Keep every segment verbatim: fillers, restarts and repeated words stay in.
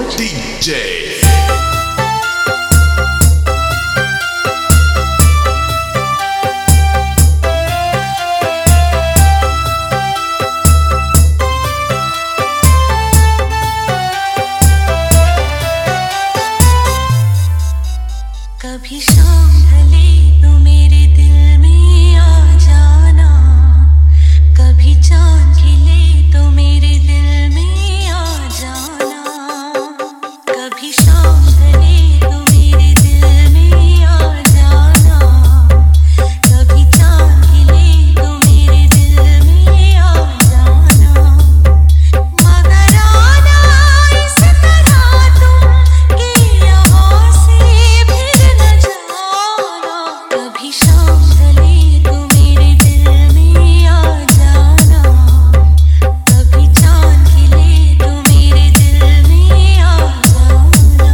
D J. कभी शाम ढले तो मेरे दिल में आ जाना, कभी चांद खिले तो मेरे दिल में आ जाना। कभी शाम ढले तो मेरे दिल में आ जाना, कभी चांद खिले तो मेरे दिल में आ जाना। मगर आना इस तरह तुम कि यहाँ से कभी शाम ढले तो मेरे दिल में आ जाना, कभी चांद खिले तो मेरे दिल में आ जाना।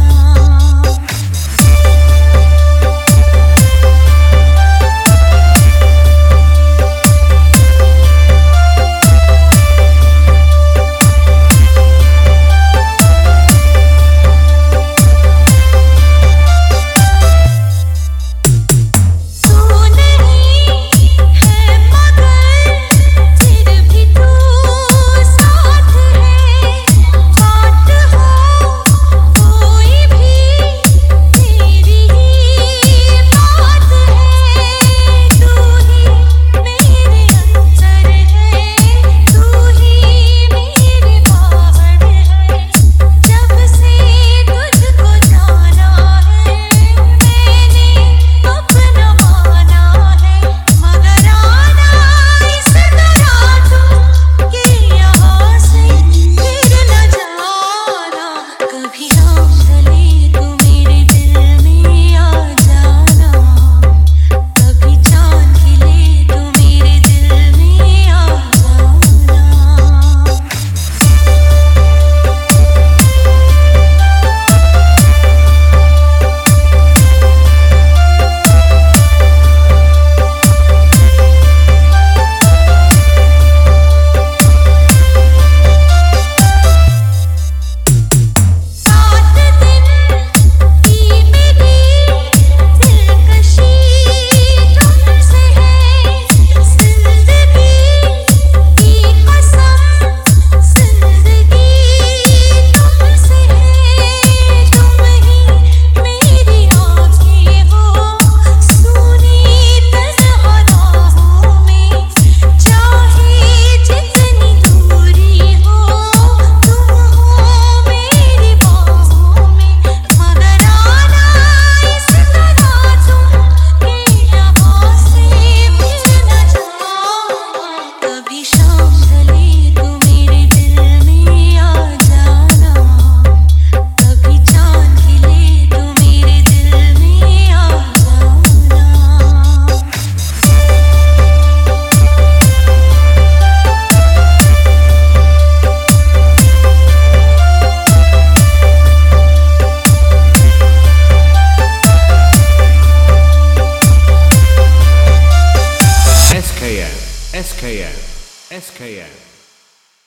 S K N, S K N, S K N.